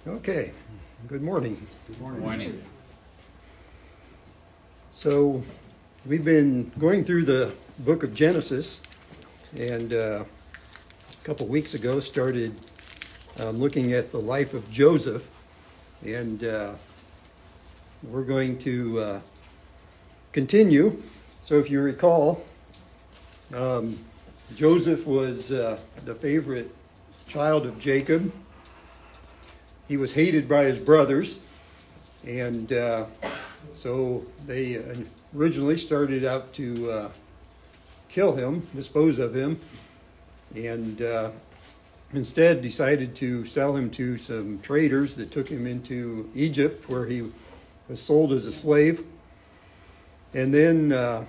Okay, good morning. Good morning. So we've been going through the book of Genesis, and a couple weeks ago started looking at the life of Joseph, and we're going to continue. So if you recall, Joseph was the favorite child of Jacob. He was hated by his brothers, and so they originally started out to kill him, dispose of him, and instead decided to sell him to some traders that took him into Egypt, where he was sold as a slave. And then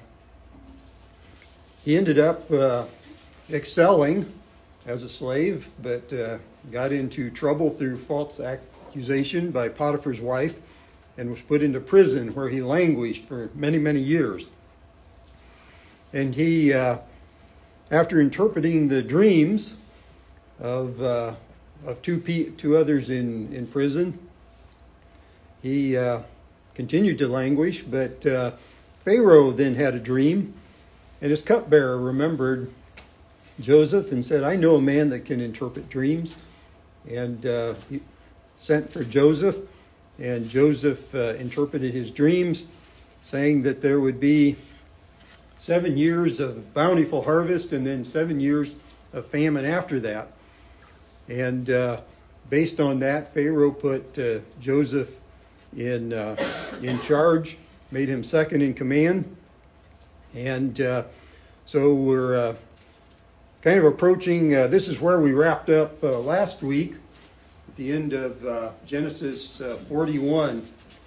he ended up excelling as a slave, but got into trouble through false accusation by Potiphar's wife and was put into prison, where he languished for many, many years. And he, after interpreting the dreams of two others in prison, he continued to languish, but Pharaoh then had a dream, and his cupbearer remembered Joseph and said, "I know a man that can interpret dreams." And he sent for Joseph, and Joseph interpreted his dreams, saying that there would be 7 years of bountiful harvest and then 7 years of famine after that. And based on that, Pharaoh put Joseph in charge, made him second in command. And so we're kind of approaching, this is where we wrapped up last week, at the end of Genesis 41.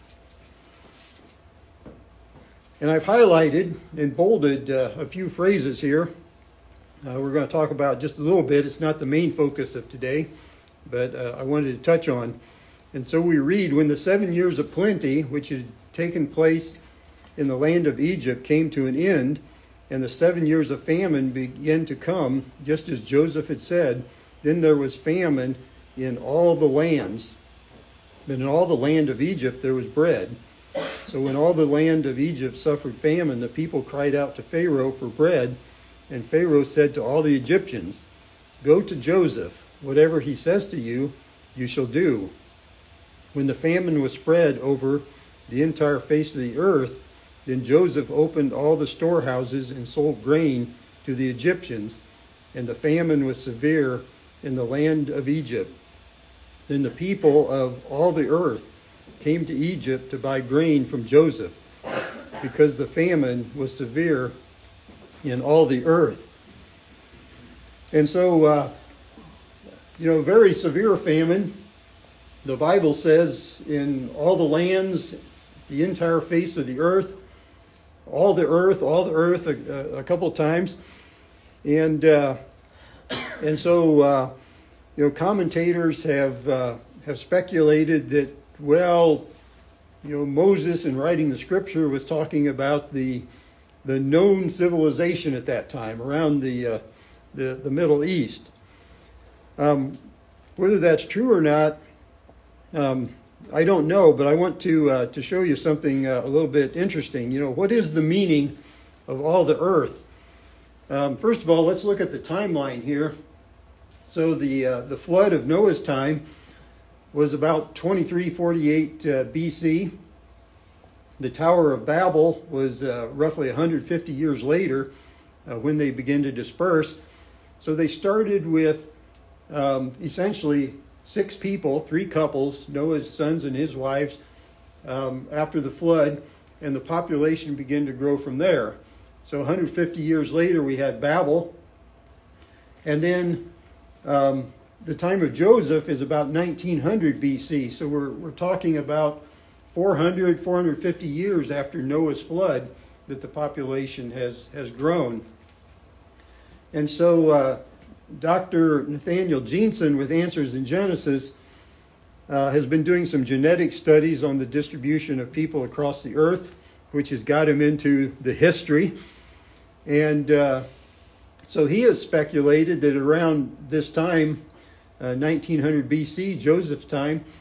And I've highlighted and bolded a few phrases here. We're going to talk about just a little bit. It's not the main focus of today, but I wanted to touch on. And so we read, when the 7 years of plenty, which had taken place in the land of Egypt, came to an end, and the 7 years of famine began to come, just as Joseph had said, then there was famine in all the lands. But in all the land of Egypt there was bread. So when all the land of Egypt suffered famine, the people cried out to Pharaoh for bread. And Pharaoh said to all the Egyptians, "Go to Joseph. Whatever he says to you, you shall do." When the famine was spread over the entire face of the earth, then Joseph opened all the storehouses and sold grain to the Egyptians, and the famine was severe in the land of Egypt. Then the people of all the earth came to Egypt to buy grain from Joseph, because the famine was severe in all the earth. And so, very severe famine. The Bible says in all the lands, the entire face of the earth, all the earth a couple times. And so commentators have speculated that, Moses in writing the scripture was talking about the known civilization at that time around the Middle East. Whether that's true or not, I don't know, but I want to show you something a little bit interesting. What is the meaning of all the earth? First of all, let's look at the timeline here. So the flood of Noah's time was about 2348 BC. The Tower of Babel was roughly 150 years later when they began to disperse. So they started with essentially 6 people, 3 couples, Noah's sons and his wives, after the flood, and the population began to grow from there. So 150 years later, we had Babel. And then the time of Joseph is about 1900 BC. So we're talking about 450 years after Noah's flood that the population has grown. And so Dr. Nathaniel Jeanson with Answers in Genesis has been doing some genetic studies on the distribution of people across the earth, which has got him into the history. And so he has speculated that around this time, 1900 BC, Joseph's time,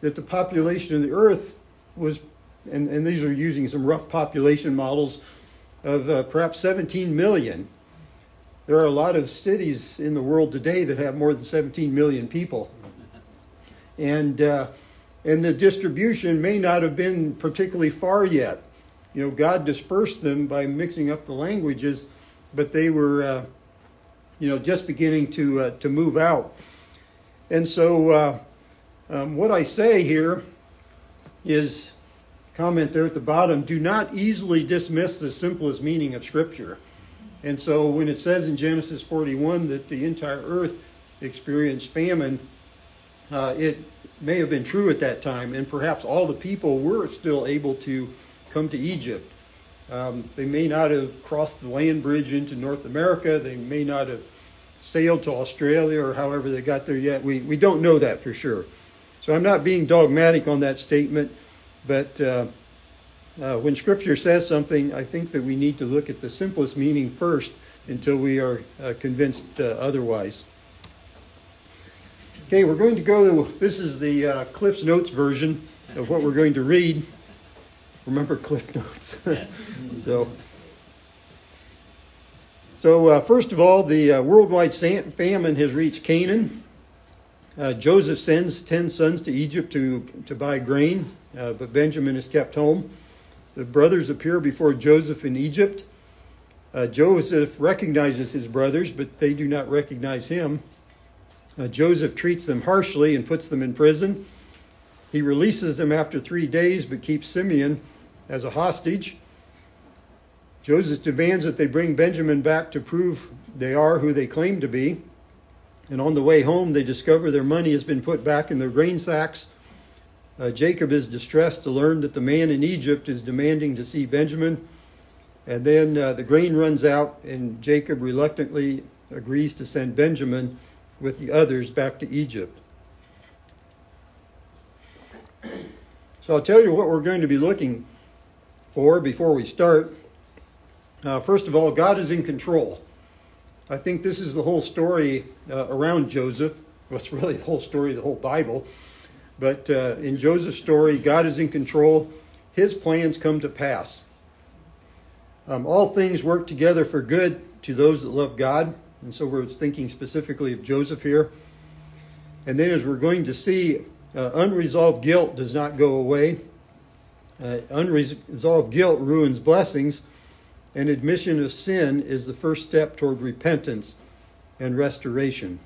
that the population of the earth was, and these are using some rough population models, of perhaps 17 million. There are a lot of cities in the world today that have more than 17 million people. And the distribution may not have been particularly far yet. God dispersed them by mixing up the languages, but they were, just beginning to move out. And so what I say here is, comment there at the bottom, do not easily dismiss the simplest meaning of Scripture. And so when it says in Genesis 41 that the entire earth experienced famine, it may have been true at that time, and perhaps all the people were still able to come to Egypt. They may not have crossed the land bridge into North America. They may not have sailed to Australia or however they got there yet. We don't know that for sure. So I'm not being dogmatic on that statement, but when Scripture says something, I think that we need to look at the simplest meaning first until we are convinced otherwise. Okay, we're going to go to, this is the Cliff's Notes version of what we're going to read. Remember Cliff Notes. So first of all, the worldwide famine has reached Canaan. Joseph sends 10 sons to Egypt to buy grain, but Benjamin is kept home. The brothers appear before Joseph in Egypt. Joseph recognizes his brothers, but they do not recognize him. Joseph treats them harshly and puts them in prison. He releases them after 3 days, but keeps Simeon as a hostage. Joseph demands that they bring Benjamin back to prove they are who they claim to be. And on the way home, they discover their money has been put back in their grain sacks. Jacob is distressed to learn that the man in Egypt is demanding to see Benjamin. And then the grain runs out, and Jacob reluctantly agrees to send Benjamin with the others back to Egypt. So I'll tell you what we're going to be looking for before we start. First of all, God is in control. I think this is the whole story around Joseph. Well, it's really the whole story of the whole Bible. But in Joseph's story, God is in control. His plans come to pass. All things work together for good to those that love God. And so we're thinking specifically of Joseph here. And then as we're going to see, unresolved guilt does not go away. Unresolved guilt ruins blessings. And admission of sin is the first step toward repentance and restoration.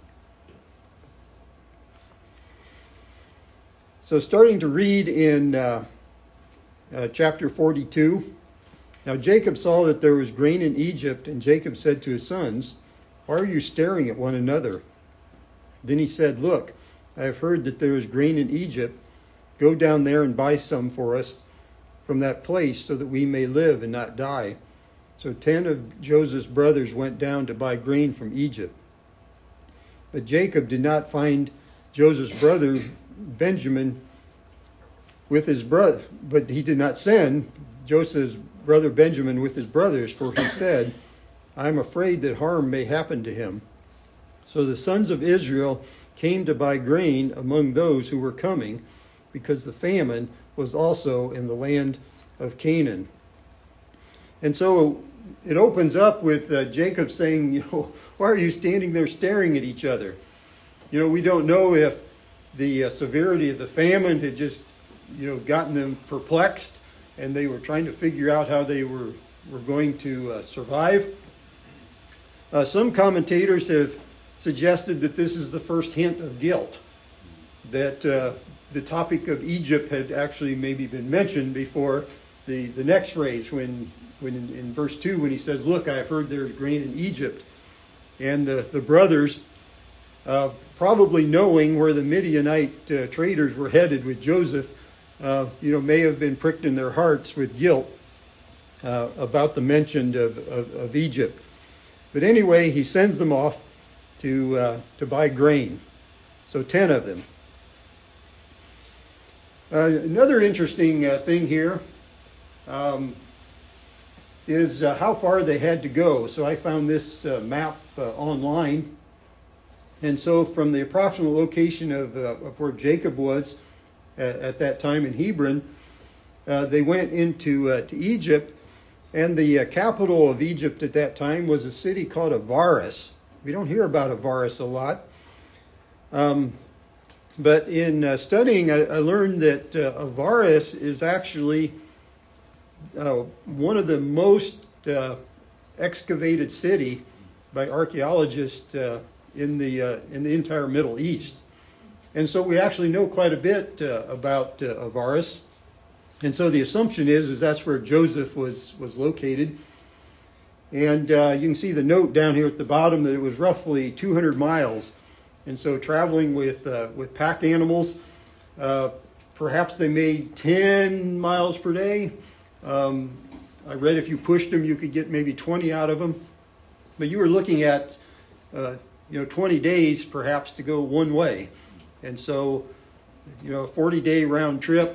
So starting to read in chapter 42. Now Jacob saw that there was grain in Egypt, and Jacob said to his sons, "Why are you staring at one another?" Then he said, "Look, I have heard that there is grain in Egypt. Go down there and buy some for us from that place so that we may live and not die." So 10 of Joseph's brothers went down to buy grain from Egypt. But Jacob did not find Joseph's brother Benjamin with his brother, but he did not send Joseph's brother Benjamin with his brothers, for he said, "I am afraid that harm may happen to him." So the sons of Israel came to buy grain among those who were coming, because the famine was also in the land of Canaan. And so it opens up with Jacob saying, "Why are you standing there staring at each other?" We don't know if the severity of the famine had just, gotten them perplexed, and they were trying to figure out how they were going to survive. Some commentators have suggested that this is the first hint of guilt, that the topic of Egypt had actually maybe been mentioned before the next phrase, when in verse 2, when he says, "Look, I have heard there is grain in Egypt." And the brothers, probably knowing where the Midianite traders were headed with Joseph, may have been pricked in their hearts with guilt about the mention of Egypt. But anyway, he sends them off to buy grain. So 10 of them. Another interesting thing here is how far they had to go. So I found this map online. And so from the approximate location of where Jacob was, at that time in Hebron. They went into to Egypt, and the capital of Egypt at that time was a city called Avaris. We don't hear about Avaris a lot. But in studying, I learned that Avaris is actually one of the most excavated city by archaeologists in the entire Middle East. And so we actually know quite a bit about Avaris. And so the assumption is that's where Joseph was located. And you can see the note down here at the bottom that it was roughly 200 miles. And so traveling with pack animals, perhaps they made 10 miles per day. I read if you pushed them, you could get maybe 20 out of them. But you were looking at 20 days perhaps to go one way. And so, a 40-day round trip,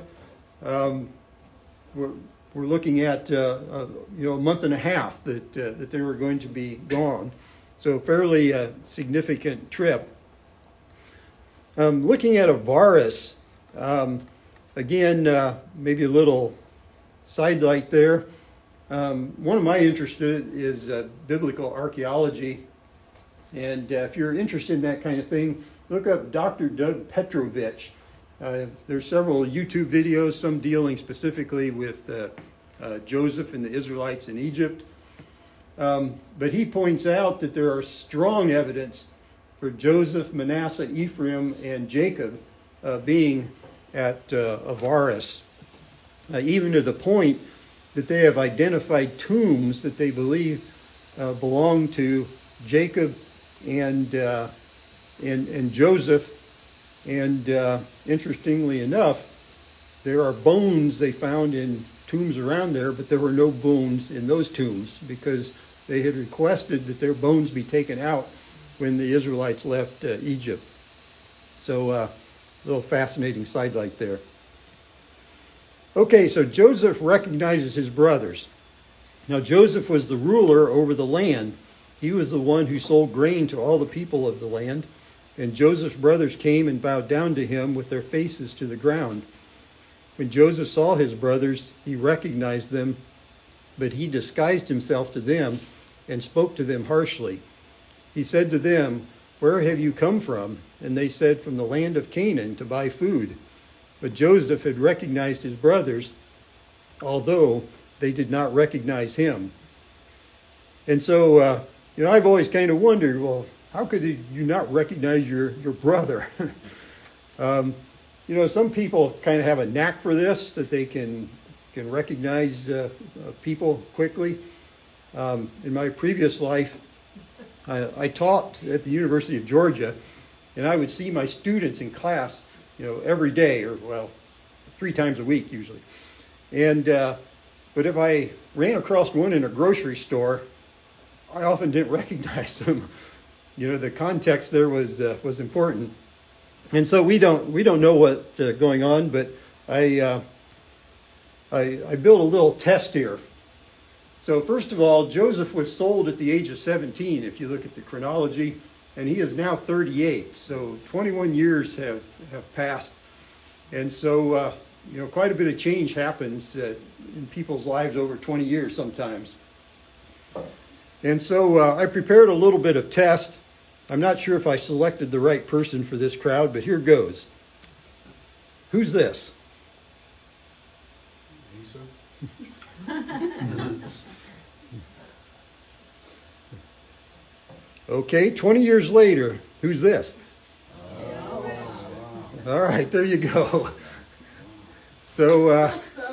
we're looking at a month and a half that they were going to be gone. So fairly significant trip. Looking at Avaris, again, maybe a little sidelight there. One of my interests is biblical archaeology. And if you're interested in that kind of thing, look up Dr. Doug Petrovich. There's several YouTube videos, some dealing specifically with Joseph and the Israelites in Egypt. But he points out that there are strong evidence for Joseph, Manasseh, Ephraim, and Jacob being at Avaris, even to the point that they have identified tombs that they believe belong to Jacob and Joseph. And interestingly enough, there are bones they found in tombs around there, but there were no bones in those tombs because they had requested that their bones be taken out when the Israelites left Egypt. So a little fascinating sidelight there. Okay, so Joseph recognizes his brothers. Now Joseph was the ruler over the land. He was the one who sold grain to all the people of the land. And Joseph's brothers came and bowed down to him with their faces to the ground. When Joseph saw his brothers, he recognized them, but he disguised himself to them and spoke to them harshly. He said to them, "Where have you come from?" And they said, "From the land of Canaan to buy food." But Joseph had recognized his brothers, although they did not recognize him. And so, I've always kind of wondered, well, how could you not recognize your brother? Some people kind of have a knack for this, that they can recognize people quickly. In my previous life, I taught at the University of Georgia, and I would see my students in class, every day, or 3 times a week usually. And but if I ran across one in a grocery store, I often didn't recognize them. The context there was important. And so we don't know what's going on, but I built a little test here. So first of all, Joseph was sold at the age of 17, if you look at the chronology, and he is now 38. So 21 years have passed. And so, quite a bit of change happens in people's lives over 20 years sometimes. And so I prepared a little bit of test. I'm not sure if I selected the right person for this crowd, but here goes. Who's this? Lisa? Okay, 20 years later, who's this? Oh, wow. All right, there you go. So,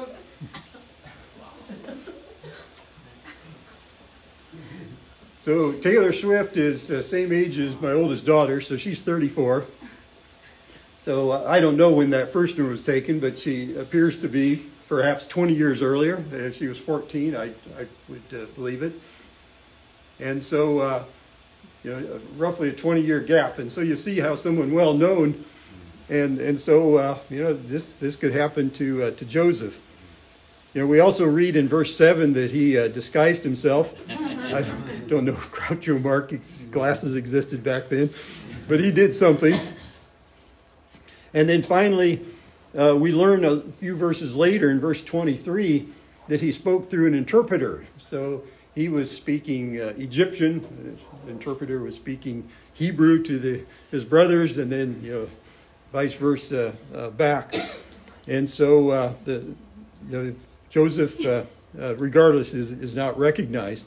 so Taylor Swift is the same age as my oldest daughter, so she's 34. So I don't know when that first one was taken, but she appears to be perhaps 20 years earlier. If she was 14, I would believe it. And so, roughly a 20-year gap. And so you see how someone well known, and so this could happen to Joseph. We also read in verse 7 that he disguised himself. I don't know if Groucho Marx's glasses existed back then, but he did something. And then finally, we learn a few verses later in verse 23 that he spoke through an interpreter. So he was speaking Egyptian. The interpreter was speaking Hebrew to his brothers, and then vice versa back. And so Joseph, regardless, is not recognized.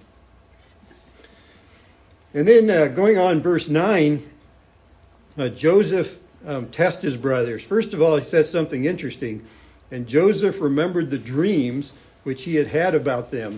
And then going on, verse 9, Joseph tests his brothers. First of all, he says something interesting. And Joseph remembered the dreams which he had had about them.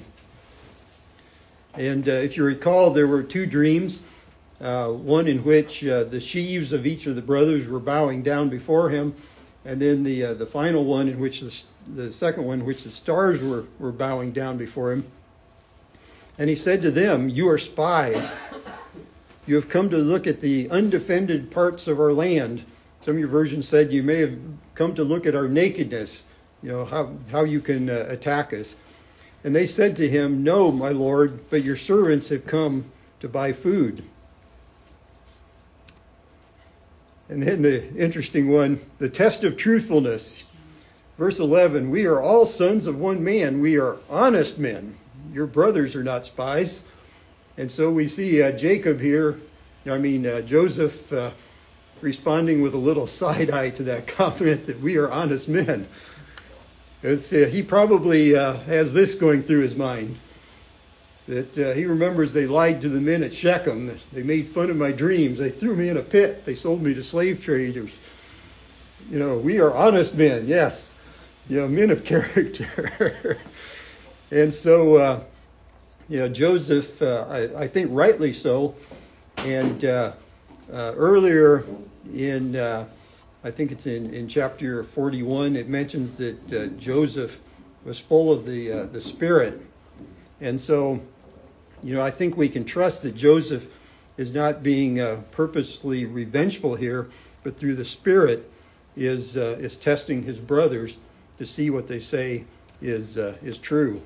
And if you recall, there were two dreams. One in which the sheaves of each of the brothers were bowing down before him. And then the final one in which the second one in which the stars were bowing down before him. And he said to them, "You are spies. You have come to look at the undefended parts of our land." Some of your versions said you may have come to look at our nakedness, how you can attack us. And they said to him, "No, my lord, but your servants have come to buy food." And then the interesting one, the test of truthfulness. Verse 11, "We are all sons of one man. We are honest men. Your brothers are not spies." And so we see Jacob here, Joseph responding with a little side eye to that comment that we are honest men. He probably has this going through his mind, that he remembers they lied to the men at Shechem. They made fun of my dreams. They threw me in a pit. They sold me to slave traders. We are honest men, yes, men of character. And so, Joseph, I think rightly so. And earlier in, I think it's in chapter 41, it mentions that Joseph was full of the Spirit. And so, I think we can trust that Joseph is not being purposely revengeful here, but through the Spirit is testing his brothers to see what they say is true.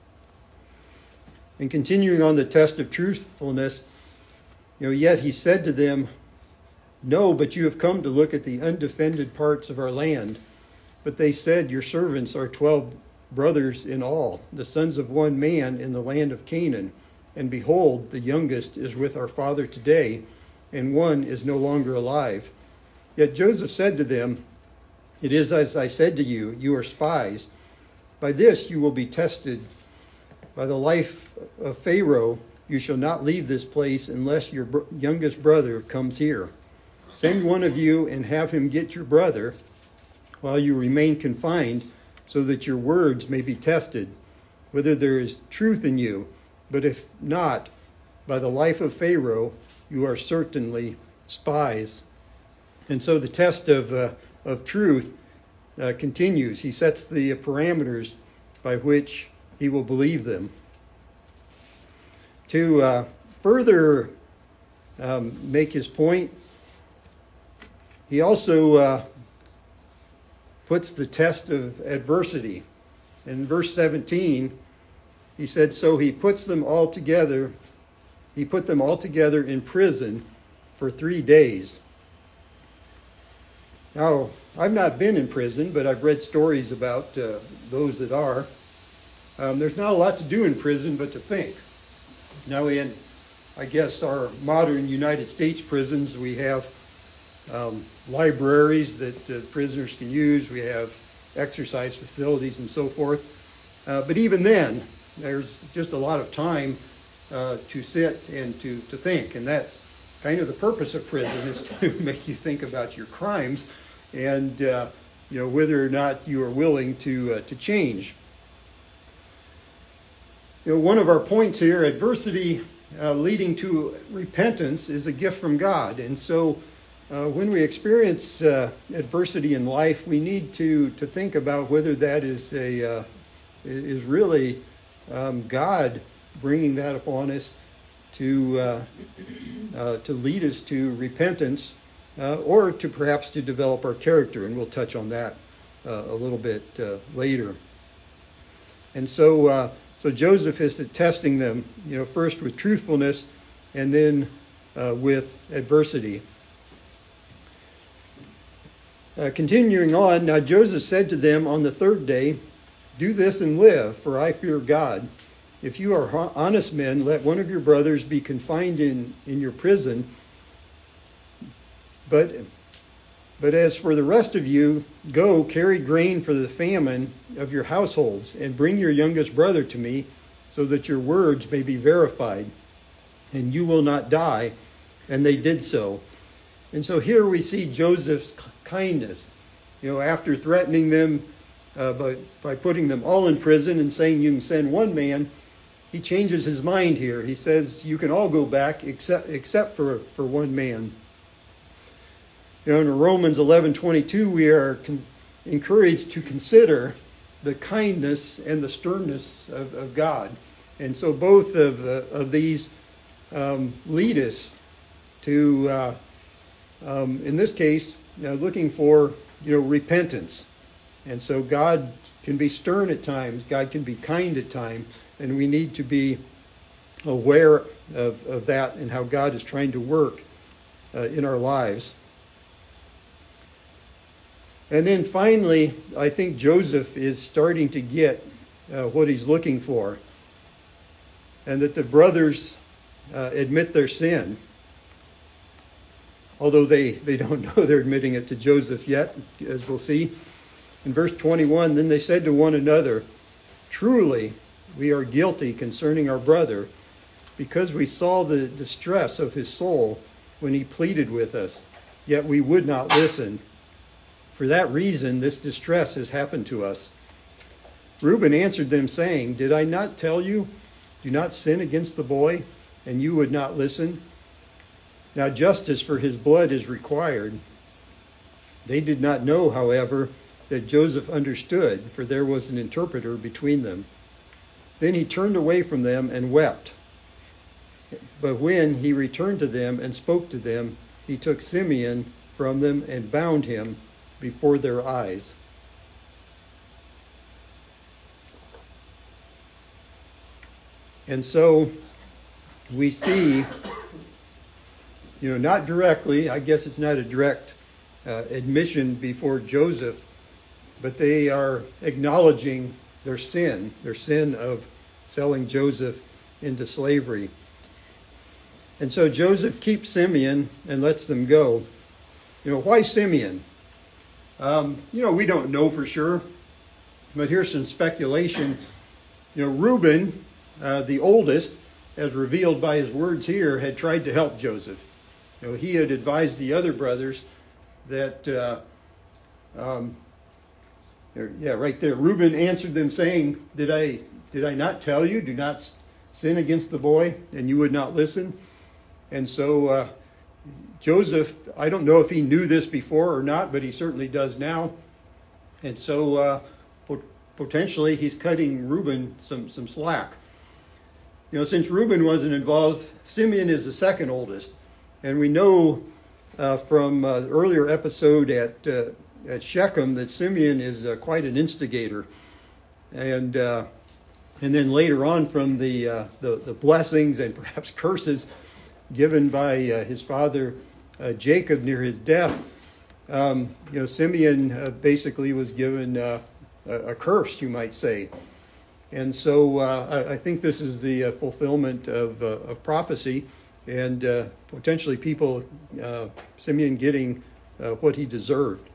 And continuing on the test of truthfulness, yet he said to them, "No, but you have come to look at the undefended parts of our land." But they said, "Your servants are 12 brothers in all, the sons of one man in the land of Canaan. And behold, the youngest is with our father today, and one is no longer alive." Yet Joseph said to them, "It is as I said to you, you are spies. By this you will be tested. By the life of Pharaoh, you shall not leave this place unless your youngest brother comes here. Send one of you and have him get your brother while you remain confined, so that your words may be tested, whether there is truth in you. But if not, by the life of Pharaoh, you are certainly spies." And so the test of truth continues. He sets the parameters by which he will believe them. To further make his point, he also puts the test of adversity. In verse 17, he said, "So he put them all together in prison for 3 days." Now, I've not been in prison, but I've read stories about those that are. There's not a lot to do in prison but to think. Now, in, I guess, our modern United States prisons, we have libraries that prisoners can use. We have exercise facilities and so forth. But even then, there's just a lot of time to sit and to think. And that's kind of the purpose of prison, is to make you think about your crimes and whether or not you are willing to change. One of our points here, adversity leading to repentance, is a gift from God. And so when we experience adversity in life, we need to think about whether that is really God bringing that upon us to lead us to repentance, or to perhaps to develop our character. And we'll touch on that a little bit later. And so Joseph is testing them, first with truthfulness and then with adversity. Continuing on, now Joseph said to them on the third day, "Do this and live, for I fear God. If you are honest men, let one of your brothers be confined in your prison. But as for the rest of you, go carry grain for the famine of your households, and bring your youngest brother to me, so that your words may be verified, and you will not die." And they did so. And so here we see Joseph's kindness. After threatening them by putting them all in prison and saying you can send one man, he changes his mind here. He says you can all go back except for one man. In Romans 11:22, we are encouraged to consider the kindness and the sternness of God. And so both of these lead us to, in this case, looking for repentance. And so God can be stern at times, God can be kind at times, and we need to be aware of that and how God is trying to work in our lives. And then finally, I think Joseph is starting to get what he's looking for, and that the brothers admit their sin. Although they don't know they're admitting it to Joseph yet, as we'll see. In verse 21, then they said to one another, "Truly, we are guilty concerning our brother, because we saw the distress of his soul when he pleaded with us, yet we would not listen. For that reason, this distress has happened to us." Reuben answered them, saying, "Did I not tell you, do not sin against the boy, and you would not listen? Now justice for his blood is required." They did not know, however, that Joseph understood, for there was an interpreter between them. Then he turned away from them and wept. But when he returned to them and spoke to them, he took Simeon from them and bound him before their eyes. And so we see, not directly, I guess it's not a direct admission before Joseph, but they are acknowledging their sin of selling Joseph into slavery. And so Joseph keeps Simeon and lets them go. Why Simeon? We don't know for sure, but here's some speculation. Reuben, the oldest, as revealed by his words here, had tried to help Joseph. He had advised the other brothers that, right there, Reuben answered them saying, did I not tell you, do not sin against the boy, and you would not listen? And so Joseph, I don't know if he knew this before or not, but he certainly does now. And so potentially he's cutting Reuben some slack. Since Reuben wasn't involved, Simeon is the second oldest. And we know from the earlier episode at Shechem that Simeon is quite an instigator. And then later on from the blessings and perhaps curses given by his father Jacob near his death, Simeon basically was given a curse, you might say. And so I think this is the fulfillment of prophecy, and potentially Simeon getting what he deserved.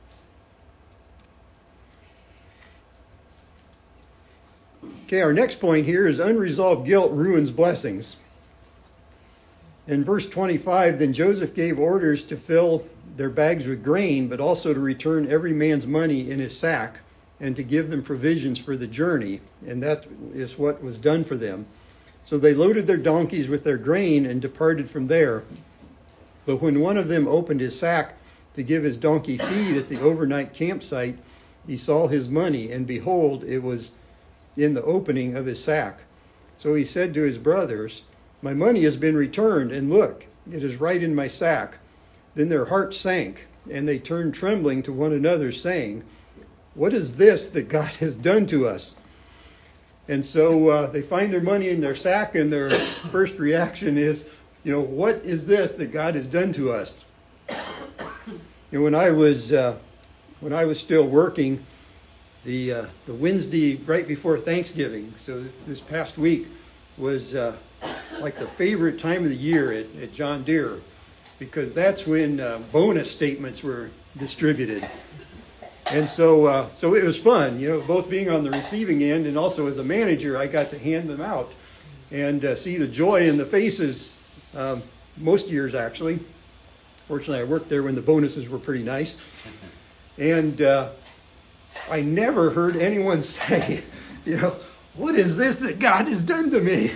Okay, our next point here is unresolved guilt ruins blessings. In verse 25, then Joseph gave orders to fill their bags with grain, but also to return every man's money in his sack, and to give them provisions for the journey. And that is what was done for them. So they loaded their donkeys with their grain and departed from there. But when one of them opened his sack to give his donkey feed at the overnight campsite, he saw his money, and behold, it was in the opening of his sack. So he said to his brothers, "My money has been returned, and look, it is right in my sack." Then their hearts sank, and they turned trembling to one another, saying, "What is this that God has done to us?" And so they find their money in their sack, and their first reaction is, what is this that God has done to us? When I was when I was still working, the Wednesday right before Thanksgiving, so this past week was like the favorite time of the year at John Deere, because that's when bonus statements were distributed. And so it was fun, both being on the receiving end and also as a manager, I got to hand them out and see the joy in the faces, most years actually. Fortunately, I worked there when the bonuses were pretty nice. And I never heard anyone say, what is this that God has done to me?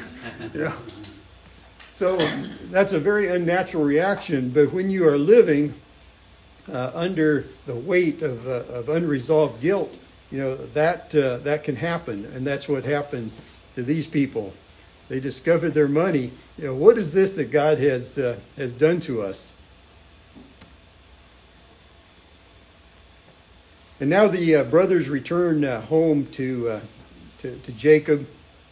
So that's a very unnatural reaction. But when you are living under the weight of unresolved guilt, that can happen. And that's what happened to these people. They discovered their money. What is this that God has done to us? And now the brothers return home to Jacob.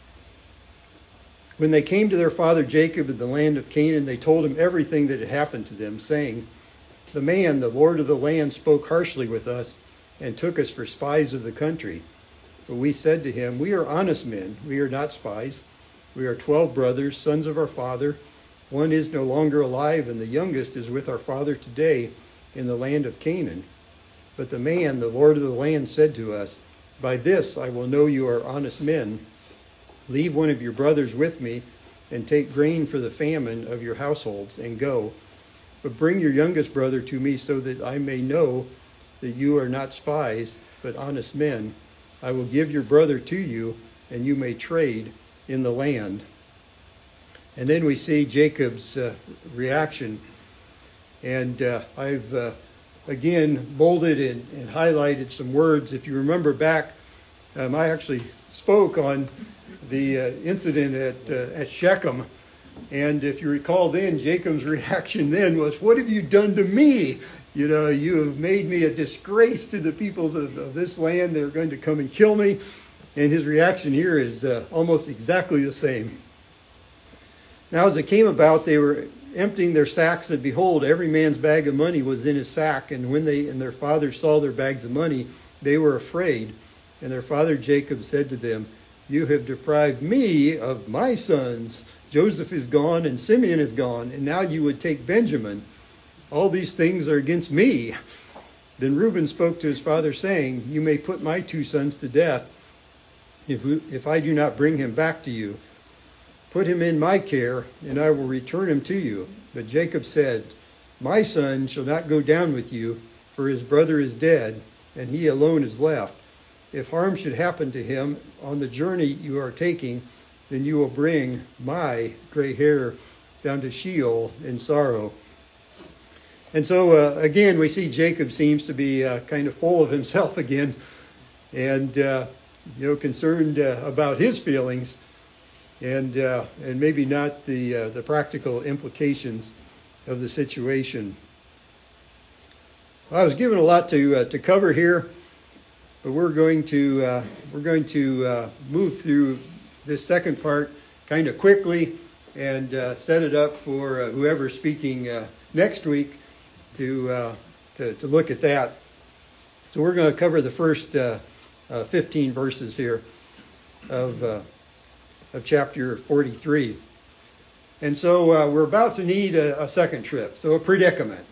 When they came to their father Jacob in the land of Canaan, they told him everything that had happened to them, saying, "The man, the lord of the land, spoke harshly with us and took us for spies of the country. But we said to him, 'We are honest men. We are not spies. We are 12 brothers, sons of our father. One is no longer alive, and the youngest is with our father today in the land of Canaan.' But the man, the lord of the land, said to us, 'By this I will know you are honest men. Leave one of your brothers with me, and take grain for the famine of your households, and go. But bring your youngest brother to me, so that I may know that you are not spies, but honest men. I will give your brother to you, and you may trade in the land.'" And then we see Jacob's reaction. And I've again bolded and highlighted some words. If you remember back, I actually spoke on the incident at Shechem. And if you recall then, Jacob's reaction then was, "What have you done to me? You have made me a disgrace to the peoples of this land. They're going to come and kill me." And his reaction here is almost exactly the same. Now as it came about, they were emptying their sacks, and behold, every man's bag of money was in his sack. And when they and their father saw their bags of money, they were afraid. And their father Jacob said to them, "You have deprived me of my sons. Joseph is gone and Simeon is gone, and now you would take Benjamin. All these things are against me." Then Reuben spoke to his father, saying, "You may put my 2 sons to death if I do not bring him back to you. Put him in my care, and I will return him to you." But Jacob said, "My son shall not go down with you, for his brother is dead, and he alone is left. If harm should happen to him on the journey you are taking, then you will bring my gray hair down to Sheol in sorrow." And so again, we see Jacob seems to be kind of full of himself again, and concerned about his feelings, and maybe not the practical implications of the situation. I was given a lot to cover here, but we're going to move through this second part kind of quickly and set it up for whoever's speaking next week to look at that. So we're going to cover the first 15 verses here of chapter 43. And so we're about to need a second trip, so a predicament.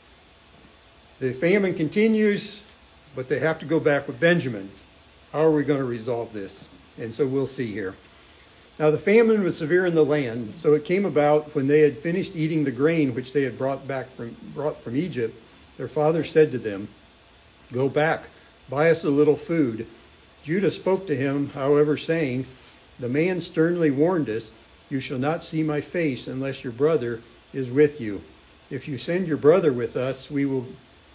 The famine continues, but they have to go back with Benjamin. How are we going to resolve this? And so we'll see here. Now the famine was severe in the land, so it came about when they had finished eating the grain which they had brought from Egypt. Their father said to them, "Go back, buy us a little food." Judah spoke to him, however, saying, "The man sternly warned us, 'You shall not see my face unless your brother is with you. If you send your brother with us, we will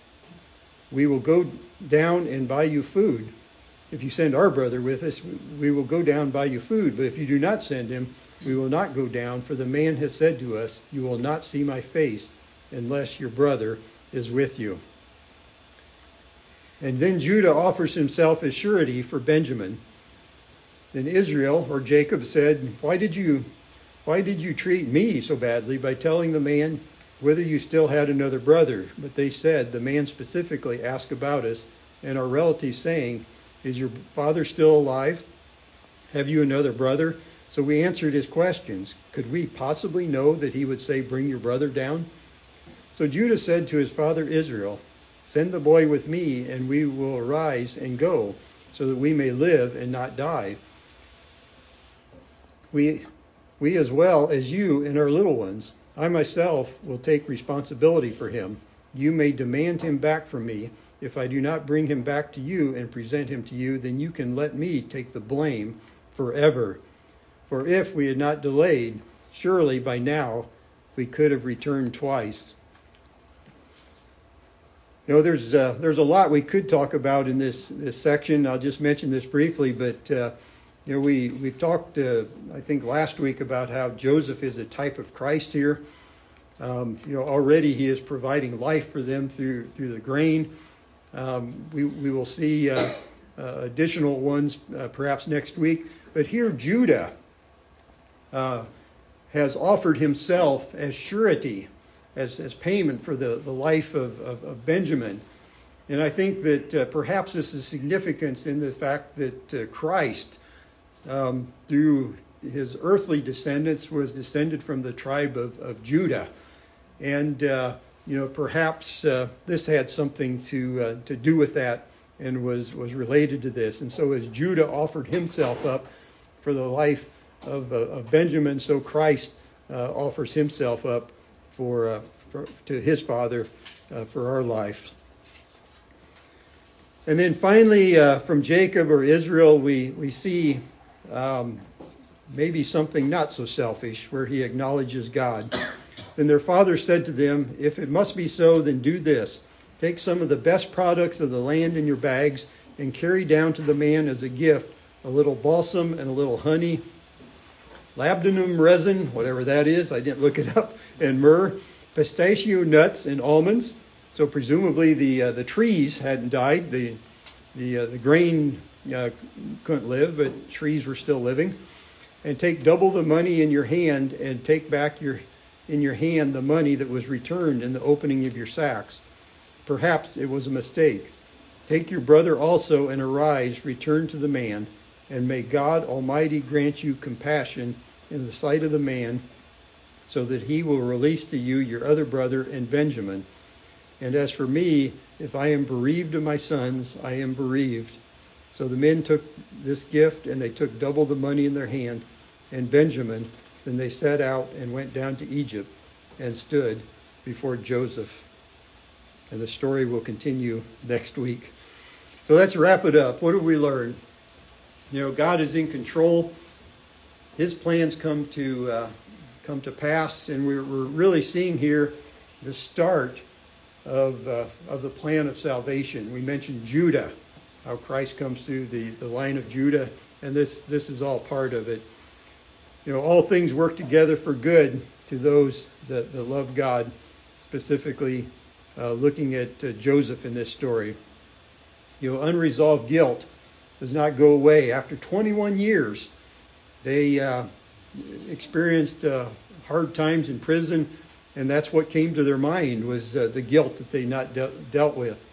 go down and buy you food. If you send our brother with us, we will go down and buy you food. But if you do not send him, we will not go down, for the man has said to us, you will not see my face unless your brother is with you.'" And then Judah offers himself as surety for Benjamin. Then Israel, or Jacob, said, Why did you treat me so badly by telling the man, whether you still had another brother. But they said, the man specifically asked about us, and our relatives saying, is your father still alive? Have you another brother? So we answered his questions. Could we possibly know that he would say, bring your brother down? So Judah said to his father Israel, send the boy with me, and we will arise and go, so that we may live and not die. We as well as you and our little ones. I myself will take responsibility for him. You may demand him back from me. If I do not bring him back to you and present him to you, then you can let me take the blame forever. For if we had not delayed, surely by now we could have returned twice. You know, there's a lot we could talk about in this section. I'll just mention this briefly, but you know, we've talked, I think last week, about how Joseph is a type of Christ here. You know, already he is providing life for them through the grain. We will see additional ones perhaps next week. But here Judah has offered himself as surety, as payment for the life of Benjamin. And I think that perhaps this is significance in the fact that Christ, through his earthly descendants, was descended from the tribe of Judah. And, you know, perhaps this had something to do with that and was related to this. And so as Judah offered himself up for the life of Benjamin, so Christ offers himself up to his Father for our life. And then finally, from Jacob or Israel, we see maybe something not so selfish, where he acknowledges God. Then their father said to them, if it must be so, then do this. Take some of the best products of the land in your bags and carry down to the man as a gift a little balsam and a little honey, labdanum resin, whatever that is, I didn't look it up, and myrrh, pistachio nuts and almonds. So presumably the trees hadn't died. The grain couldn't live, but trees were still living. And take double the money in your hand, and take back in your hand the money that was returned in the opening of your sacks. Perhaps it was a mistake. Take your brother also, and arise, return to the man, and may God Almighty grant you compassion in the sight of the man, so that he will release to you your other brother and Benjamin. And as for me, if I am bereaved of my sons, I am bereaved. So the men took this gift, and they took double the money in their hand, and Benjamin. Then they set out and went down to Egypt and stood before Joseph. And the story will continue next week. So let's wrap it up. What have we learned? You know, God is in control. His plans come to pass, and we're really seeing here the start of the plan of salvation. We mentioned Judah, how Christ comes through the line of Judah, and this is all part of it. You know, all things work together for good to those that love God, specifically looking at Joseph in this story. You know, unresolved guilt does not go away. After 21 years, they experienced hard times in prison, and that's what came to their mind, was the guilt that they not dealt with.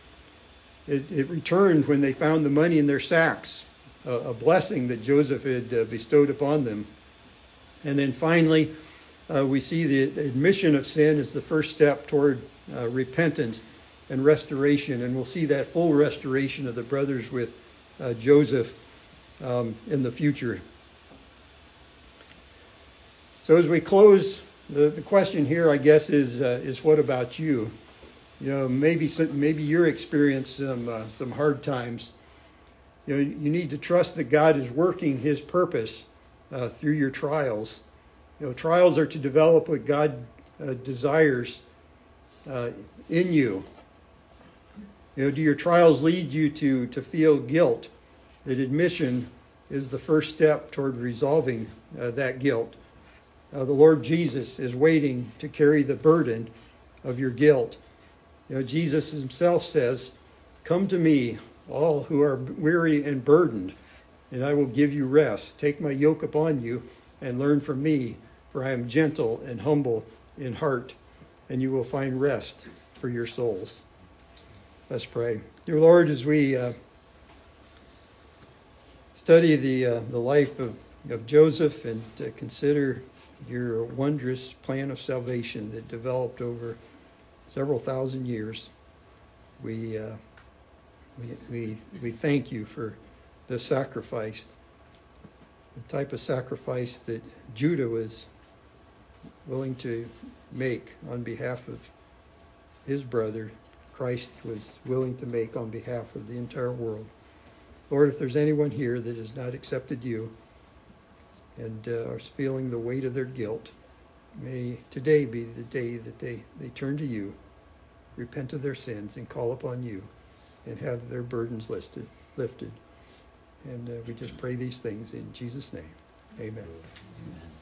It returned when they found the money in their sacks, a blessing that Joseph had bestowed upon them. And then finally, we see the admission of sin as the first step toward repentance and restoration. And we'll see that full restoration of the brothers with Joseph in the future. So as we close, the question here, I guess, is what about you? You know, maybe you're experiencing some hard times. You know, you need to trust that God is working His purpose through your trials. You know, trials are to develop what God desires in you. You know, do your trials lead you to feel guilt? That admission is the first step toward resolving that guilt. The Lord Jesus is waiting to carry the burden of your guilt. You know, Jesus Himself says, "Come to me, all who are weary and burdened, and I will give you rest. Take my yoke upon you and learn from me, for I am gentle and humble in heart, and you will find rest for your souls. Let's pray. Dear Lord, as we study the life of Joseph and consider your wondrous plan of salvation that developed over several thousand years, we thank you for the sacrifice, the type of sacrifice that Judah was willing to make on behalf of his brother. Christ was willing to make on behalf of the entire world. Lord, if there's anyone here that has not accepted you and are feeling the weight of their guilt, may today be the day that they turn to you, repent of their sins, and call upon you and have their burdens lifted. And we just pray these things in Jesus' name. Amen.